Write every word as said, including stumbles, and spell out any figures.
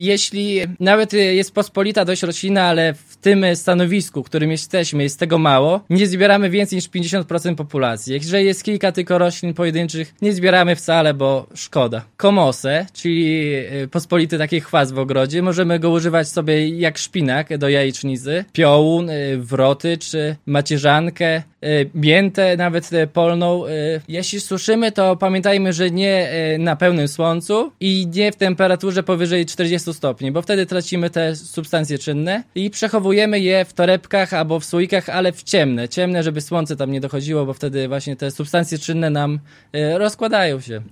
Jeśli nawet jest pospolita dość roślina, ale w tym stanowisku, w którym jesteśmy, jest tego mało, nie zbieramy więcej niż pięćdziesiąt procent populacji. Jeżeli jest kilka tylko roślin pojedynczych, nie zbieramy wcale, bo szkoda. Komosę, czyli pospolity taki chwast w ogrodzie, możemy go używać sobie jak szpinak do jajecznicy, piołun, wroty czy macierzankę, miętę nawet polną. Jeśli suszymy, to pamiętajmy, że nie na pełnym słońcu i nie w temperaturze powyżej czterdziestu stopni, bo wtedy tracimy te substancje czynne i przechowujemy je w torebkach albo w słoikach, ale w ciemne, ciemne, żeby słońce tam nie dochodziło, bo wtedy właśnie te substancje czynne nam rozkładają się.